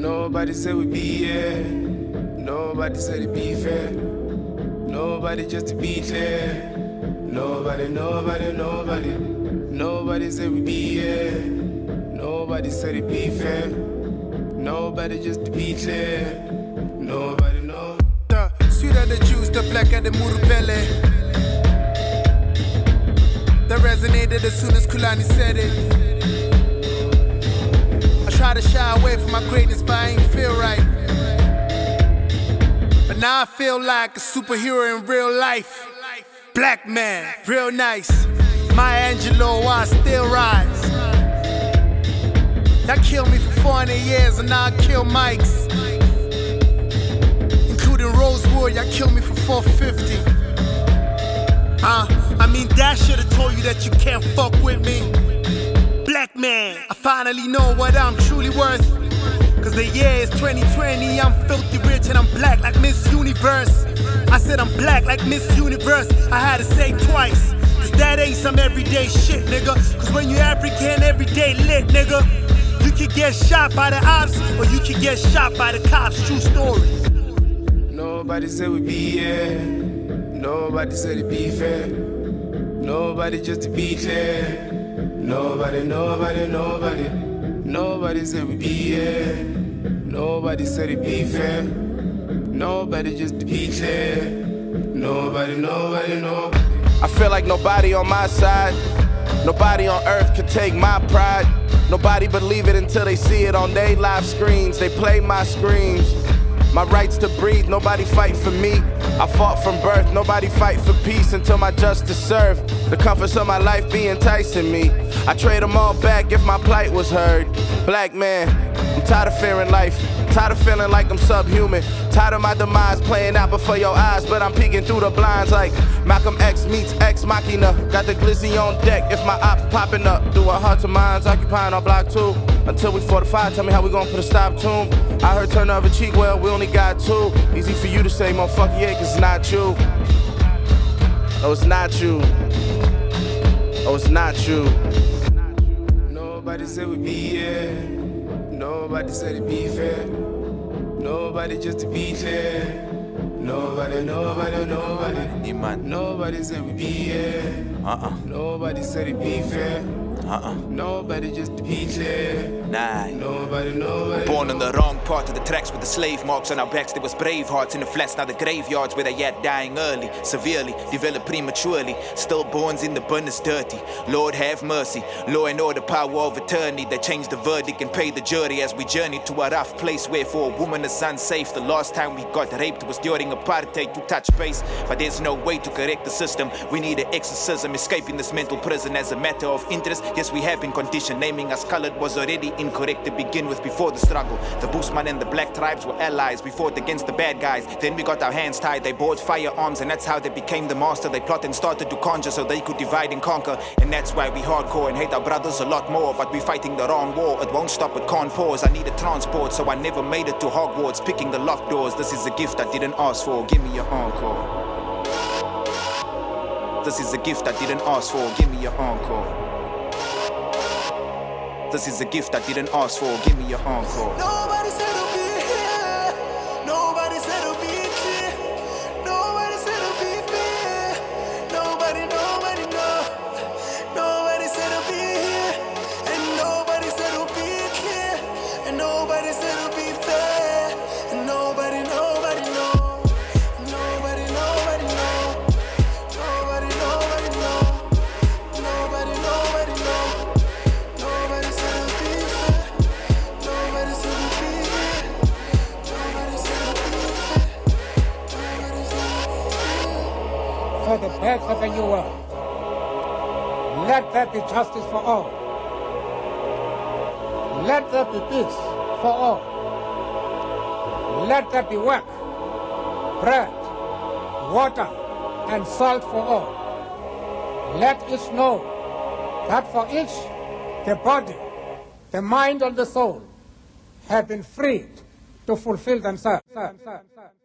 Nobody said we'd be here. Nobody said it'd be fair. Nobody just to be clear. Nobody said we'd be here. Nobody said it'd be fair. Nobody just to be clear. Nobody, no. The sweeter the juice, the blacker the murupele. That resonated as soon as Kulani said it. I try to shy away from my greatness, but I ain't feel right. But now I feel like a superhero in real life. Black man, real nice. Maya Angelou, I still rise. Y'all killed me for 400 years and now I kill mics. Including Rosewood, y'all killed me for 450. I mean, that should've told you that you can't fuck with me. Black man, I finally know what I'm truly worth. Cause the year is 2020, I'm filthy rich and I'm black like Miss Universe. I said I'm black like Miss Universe, I had to say twice. Cause that ain't some everyday shit, nigga. Cause when you African, everyday lit, nigga. You could get shot by the ops, or you could get shot by the cops, true story. Nobody said we'd be here. Nobody said it'd be fair. Nobody just to be clear. Nobody said we'd be here. Nobody said it'd be fair. Nobody just to be clear. Nobody. I feel like nobody on my side. Nobody on earth could take my pride. Nobody believe it until they see it on their live screens. They play my screams. My rights to breathe, nobody fight for me. I fought from birth, nobody fight for peace until my justice served. The comforts of my life be enticing me. I trade them all back if my plight was heard. Black man, I'm tired of fearing life. Tired of feeling like I'm subhuman. Tired of my demise playing out before your eyes, but I'm peeking through the blinds like Malcolm X meets Ex Machina. Got the glizzy on deck if my ops popping up. Do a heart to minds occupying our block 2. Until we fortify, tell me how we gonna put a stop to 'em. I heard turn the other cheek, well, we only got 2. Easy for you to say, motherfucker, yeah, cause it's not you. Oh, it's not you. Oh, it's not you. Nobody said we'd be here. Nobody said it'd be fair. Nobody just to be clear. Nobody said we'd be here. Nobody said it'd be fair. Nobody just to be clear. Nah. Nobody. Born on the wrong part of the tracks with the slave marks on our backs. There was brave hearts in the flats, now the graveyards where they yet dying early, severely, developed prematurely. Stillborns in the burners dirty. Lord have mercy. Law and order, power of attorney. They changed the verdict and paid the jury as we journey to a rough place where for a woman is unsafe. The last time we got raped was during apartheid. To touch base, but there's no way to correct the system. We need an exorcism, escaping this mental prison as a matter of interest. Yes, we have been conditioned. Naming us colored was already incorrect to begin with before the struggle. The Boesman and the black tribes were allies. We fought against the bad guys. Then we got our hands tied. They bought firearms and that's how they became the master. They plot and started to conjure so they could divide and conquer. And that's why we hardcore and hate our brothers a lot more. But we fighting the wrong war. It won't stop, it can't pause. I need a transport so I never made it to Hogwarts. Picking the locked doors. This is a gift I didn't ask for. Give me your encore. This is a gift I didn't ask for. Give me your encore. This is a gift I didn't ask for. Give me your encore. Nobody said it'll be here. Nobody said it'll be clear. Nobody said it'll be fair. Nobody no. Nobody said it'll be here. And nobody said it'll be clear. And nobody said it'll be fair. And nobody know. Nobody know. Nobody know. Nobody know. Nobody know. For the best of the new world. Let there be justice for all. Let there be peace for all. Let there be work, bread, water, and salt for all. Let each know that for each, the body, the mind, and the soul have been freed to fulfill themselves.